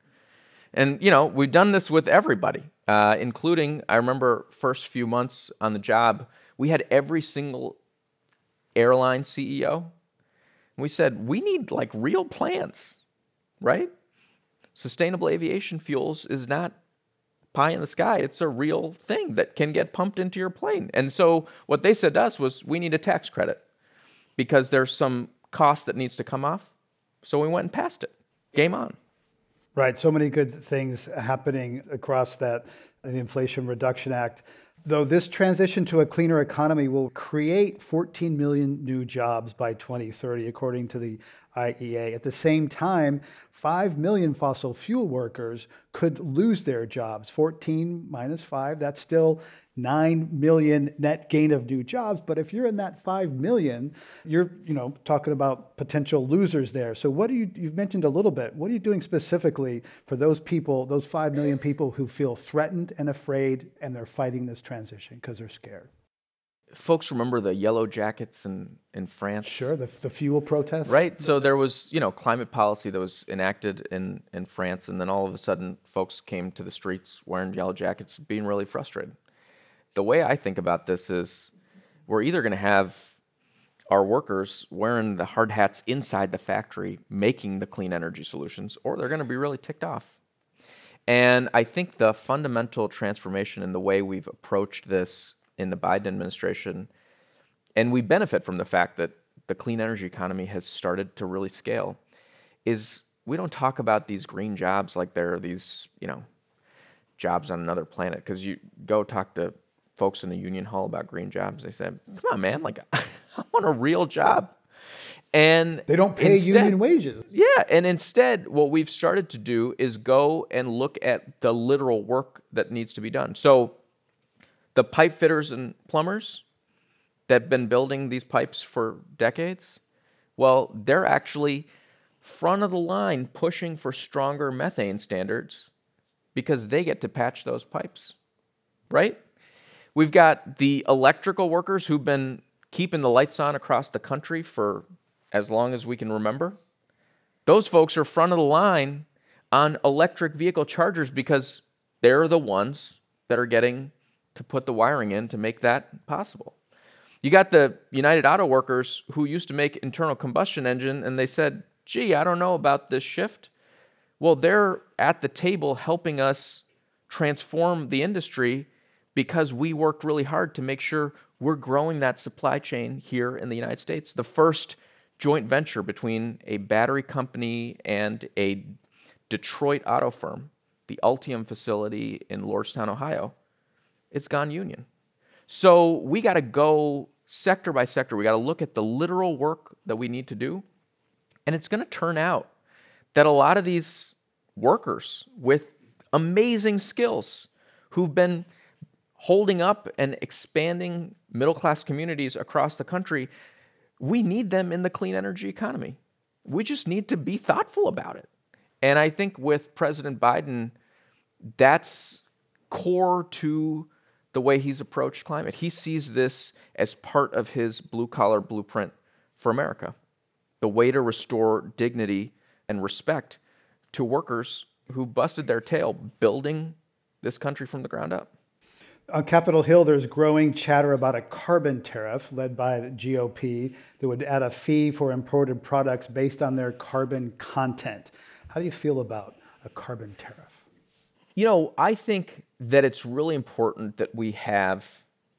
C: And, you know, we've done this with everybody, uh, including, I remember first few months on the job, we had every single airline C E O. We said, we need like real plans, right? Sustainable aviation fuels is not pie in the sky. It's a real thing that can get pumped into your plane. And so what they said to us was, we need a tax credit because there's some cost that needs to come off. So we went and passed it. Game on.
N: Right. So many good things happening across that, the Inflation Reduction Act. Though this transition to a cleaner economy will create fourteen million new jobs by twenty thirty, according to the I E A. At the same time, five million fossil fuel workers could lose their jobs. fourteen minus five, that's still nine million net gain of new jobs. But if you're in that five million, you're, you know, talking about potential losers there. So what do you, you've mentioned a little bit, what are you doing specifically for those people, those five million people who feel threatened and afraid and they're fighting this transition because they're scared?
C: folks remember the Yellow Jackets in, in France?
N: Sure, the, the fuel protests.
C: Right. So there was, you know, climate policy that was enacted in, in France, and then all of a sudden folks came to the streets wearing yellow jackets, being really frustrated. The way I think about this is we're either going to have our workers wearing the hard hats inside the factory making the clean energy solutions, or they're going to be really ticked off. And I think the fundamental transformation in the way we've approached this in the Biden administration, and we benefit from the fact that the clean energy economy has started to really scale, is we don't talk about these green jobs like they're these, you know, jobs on another planet. Because you go talk to folks in the union hall about green jobs, they say, come on, man, like, I want a real job. And
N: they don't pay
C: instead,
N: union wages.
C: Yeah, and instead, what we've started to do is go and look at the literal work that needs to be done. So the pipe fitters and plumbers that have been building these pipes for decades, well, they're actually front of the line pushing for stronger methane standards because they get to patch those pipes, right? We've got the electrical workers who've been keeping the lights on across the country for as long as we can remember. Those folks are front of the line on electric vehicle chargers because they're the ones that are getting to put the wiring in to make that possible. You got the United Auto Workers who used to make internal combustion engine, and they said, gee, I don't know about this shift. Well, they're at the table helping us transform the industry because we worked really hard to make sure we're growing that supply chain here in the United States. The first joint venture between a battery company and a Detroit auto firm, the Ultium facility in Lordstown, Ohio, it's gone union. So we got to go sector by sector. We got to look at the literal work that we need to do. And it's going to turn out that a lot of these workers with amazing skills who've been holding up and expanding middle-class communities across the country, we need them in the clean energy economy. We just need to be thoughtful about it. And I think with President Biden, that's core to the way he's approached climate. He sees this as part of his blue-collar blueprint for America, the way to restore dignity and respect to workers who busted their tail building this country from the ground up.
N: On Capitol Hill, there's growing chatter about a carbon tariff led by the G O P that would add a fee for imported products based on their carbon content. How do you feel about a carbon tariff?
C: You know, I think that it's really important that we have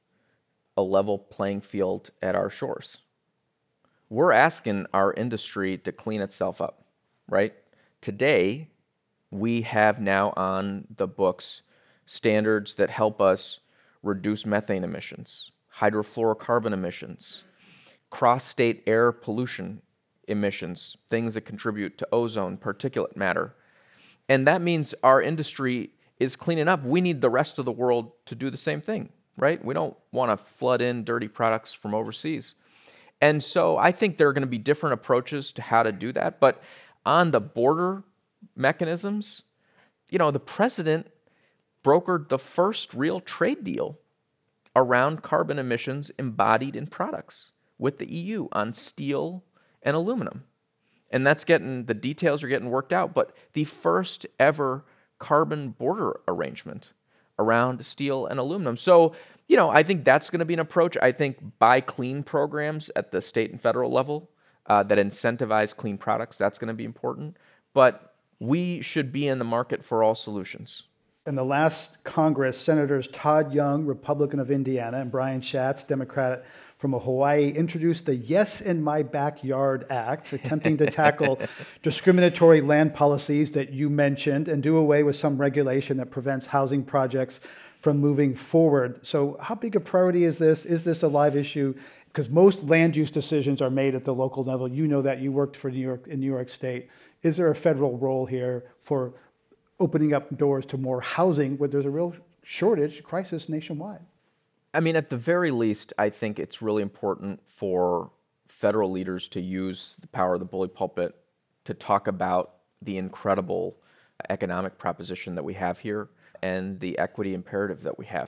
C: a level playing field at our shores. We're asking our industry to clean itself up, right? Today, we have now on the books standards that help us reduce methane emissions, hydrofluorocarbon emissions, cross-state air pollution emissions, things that contribute to ozone, particulate matter. And that means our industry is cleaning up. We need the rest of the world to do the same thing, right? We don't want to flood in dirty products from overseas. And so I think there are going to be different approaches to how to do that. But on the border mechanisms, you know, the president brokered the first real trade deal around carbon emissions embodied in products with the E U on steel and aluminum. And that's getting, the details are getting worked out, but the first ever carbon border arrangement around steel and aluminum. So, you know, I think that's going to be an approach. I think buy clean programs at the state and federal level uh, that incentivize clean products, that's going to be important. But we should be in the market for all solutions.
N: In the last Congress, Senators Todd Young, Republican of Indiana, and Brian Schatz, Democrat from Hawaii, introduced the Yes in My Backyard Act, attempting to tackle discriminatory land policies that you mentioned and do away with some regulation that prevents housing projects from moving forward. So how big a priority is this? Is this a live issue? Because most land use decisions are made at the local level. You know that. You worked for New York in New York State. Is there a federal role here for opening up doors to more housing where there's a real shortage, crisis nationwide?
C: I mean, at the very least, I think it's really important for federal leaders to use the power of the bully pulpit to talk about the incredible economic proposition that we have here and the equity imperative that we have.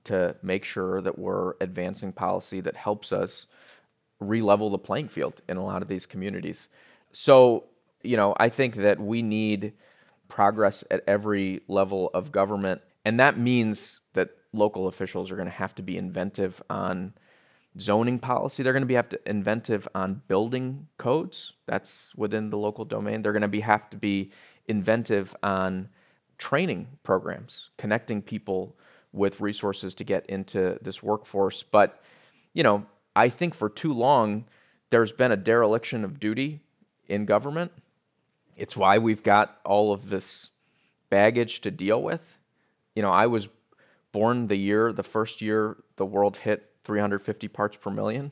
C: to make sure that we're advancing policy that helps us re-level the playing field in a lot of these communities. So, you know, I think that we need progress at every level of government, and that means that local officials are going to have to be inventive on zoning policy. They're going to be have to inventive on building codes. That's within the local domain. They're going to be have to be inventive on training programs, connecting people with resources to get into this workforce. But, you know, I think for too long, there's been a dereliction of duty in government. It's why we've got all of this baggage to deal with. You know, I was born the year, the first year the world hit three hundred fifty parts per million.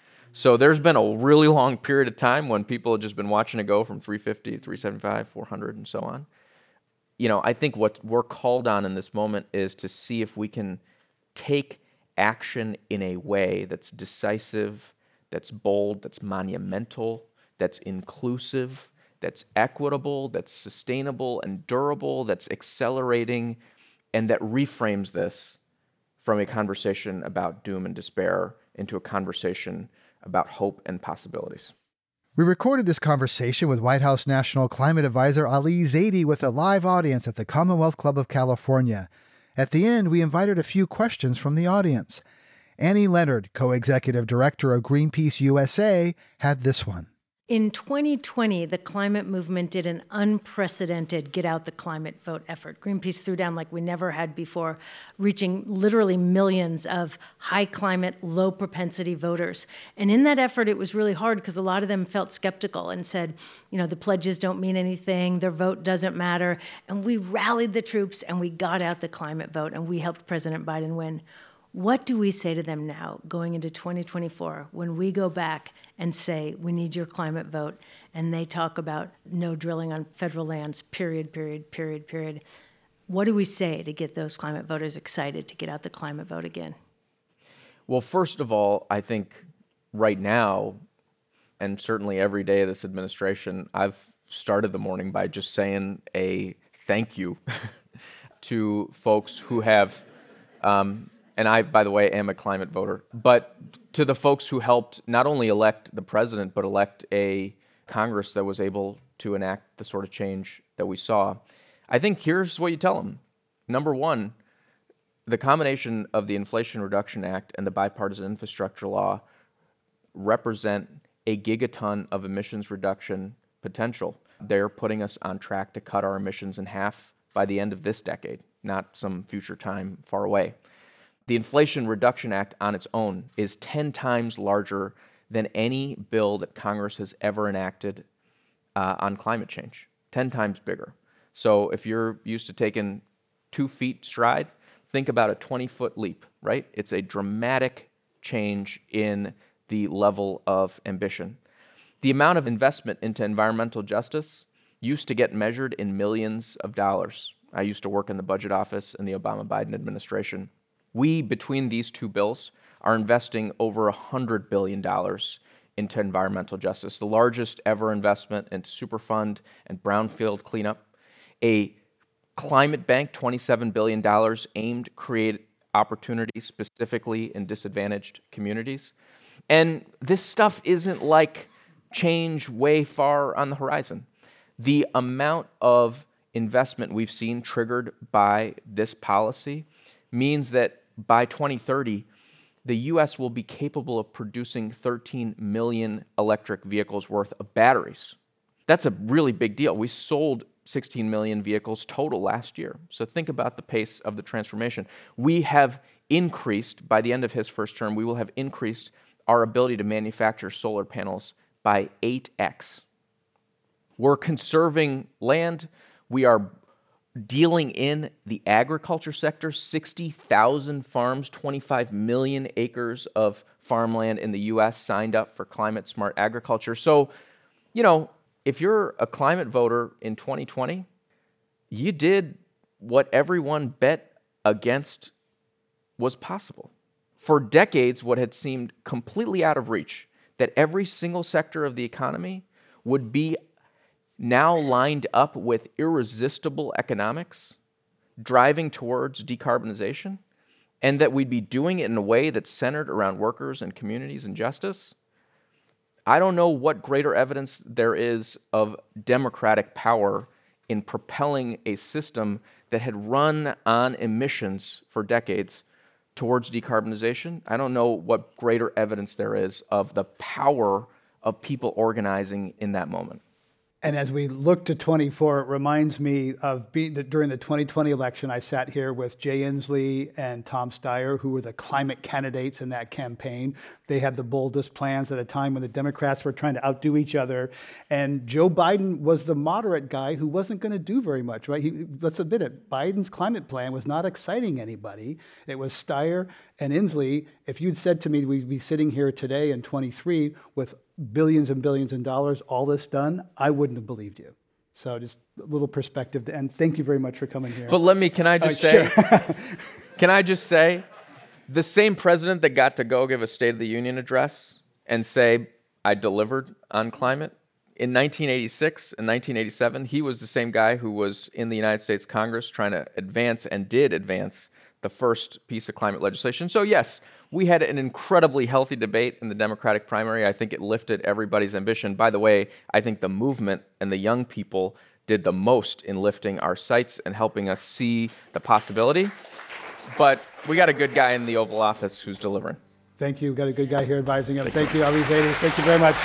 C: So there's been a really long period of time when people have just been watching it go from three fifty, three seventy-five, four hundred, and so on. You know, I think what we're called on in this moment is to see if we can take action in a way that's decisive, that's bold, that's monumental, that's inclusive, that's equitable, that's sustainable and durable, that's accelerating, and that reframes this from a conversation about doom and despair into a conversation about hope and possibilities.
B: We recorded this conversation with White House National Climate Advisor Ali Zaidi with a live audience at the Commonwealth Club of California. At the end, we invited a few questions from the audience. Annie Leonard, co-executive director of Greenpeace U S A, had this one.
P: In twenty twenty, the climate movement did an unprecedented get out the climate vote effort. Greenpeace threw down like we never had before, reaching literally millions of high climate, low propensity voters. And in that effort, it was really hard because a lot of them felt skeptical and said, you know, the pledges don't mean anything, their vote doesn't matter. And we rallied the troops and we got out the climate vote and we helped President Biden win. What do we say to them now going into twenty twenty-four when we go back and say we need your climate vote and they talk about no drilling on federal lands, period, period, period, period? What do we say to get those climate voters excited to get out the climate vote again?
C: Well, first of all, I think right now, and certainly every day of this administration, I've started the morning by just saying a thank you to folks who have um, and I, by the way, am a climate voter, but to the folks who helped not only elect the president, but elect a Congress that was able to enact the sort of change that we saw, I think here's what you tell them. Number one, the combination of the Inflation Reduction Act and the bipartisan infrastructure law represent a gigaton of emissions reduction potential. They're putting us on track to cut our emissions in half by the end of this decade, not some future time far away. The Inflation Reduction Act on its own is ten times larger than any bill that Congress has ever enacted uh, on climate change, ten times bigger. So if you're used to taking two feet stride, think about a twenty-foot leap, right? It's a dramatic change in the level of ambition. The amount of investment into environmental justice used to get measured in millions of dollars. I used to work in the budget office in the Obama-Biden administration. We, between these two bills, are investing over one hundred billion dollars into environmental justice, the largest ever investment into Superfund and brownfield cleanup. A climate bank, twenty-seven billion dollars, aimed to create opportunities specifically in disadvantaged communities. And this stuff isn't like change way far on the horizon. The amount of investment we've seen triggered by this policy means that by twenty thirty, the U S will be capable of producing thirteen million electric vehicles worth of batteries. That's a really big deal. We sold sixteen million vehicles total last year. So think about the pace of the transformation. We have increased, by the end of his first term, we will have increased our ability to manufacture solar panels by eight x. We're conserving land. We are dealing in the agriculture sector, sixty thousand farms, twenty-five million acres of farmland in the U S signed up for climate smart agriculture. So, you know, if you're a climate voter in twenty twenty, you did what everyone bet against was possible. For decades, what had seemed completely out of reach, that every single sector of the economy would be now lined up with irresistible economics, driving towards decarbonization, and that we'd be doing it in a way that's centered around workers and communities and justice, I don't know what greater evidence there is of democratic power in propelling a system that had run on emissions for decades towards decarbonization. I don't know what greater evidence there is of the power of people organizing in that moment.
N: And as we look to twenty-four, it reminds me of being that during the twenty twenty election, I sat here with Jay Inslee and Tom Steyer, who were the climate candidates in that campaign. They had the boldest plans at a time when the Democrats were trying to outdo each other. And Joe Biden was the moderate guy who wasn't going to do very much, right? He, let's admit it, Biden's climate plan was not exciting anybody. It was Steyer and Inslee. If you'd said to me we'd be sitting here today in twenty-three with billions and billions of dollars, all this done, I wouldn't have believed you. So just a little perspective. And thank you very much for coming here.
C: But let me, can I just
N: uh,
C: say,
N: sure.
C: can I just say, the same president that got to go give a State of the Union address and say, I delivered on climate, in nineteen eighty-six and nineteen eighty-seven, he was the same guy who was in the United States Congress trying to advance and did advance the first piece of climate legislation. So yes, we had an incredibly healthy debate in the Democratic primary. I think it lifted everybody's ambition. By the way, I think the movement and the young people did the most in lifting our sights and helping us see the possibility. But we got a good guy in the Oval Office who's delivering.
N: Thank you. We've got a good guy here advising him. Thank you, Ali Zaidi. Thank you very much.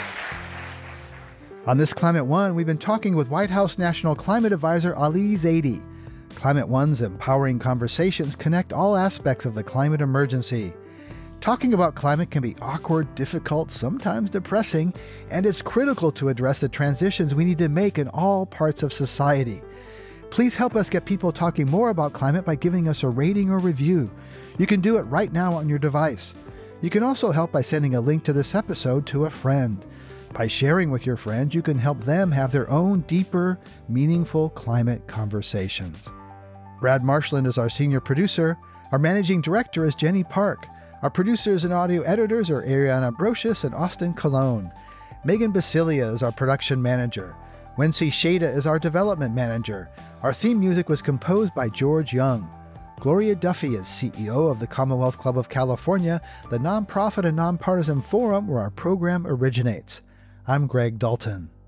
B: On this Climate One, we've been talking with White House National Climate Advisor Ali Zaidi. Climate One's empowering conversations connect all aspects of the climate emergency. Talking about climate can be awkward, difficult, sometimes depressing, and it's critical to address the transitions we need to make in all parts of society. Please help us get people talking more about climate by giving us a rating or review. You can do it right now on your device. You can also help by sending a link to this episode to a friend. By sharing with your friends, you can help them have their own deeper, meaningful climate conversations. Brad Marshland is our senior producer. Our managing director is Jenny Park. Our producers and audio editors are Ariana Brocious and Austin Colon. Megan Basilia is our production manager. Wency Shada is our development manager. Our theme music was composed by George Young. Gloria Duffy is C E O of the Commonwealth Club of California, the nonprofit and nonpartisan forum where our program originates. I'm Greg Dalton.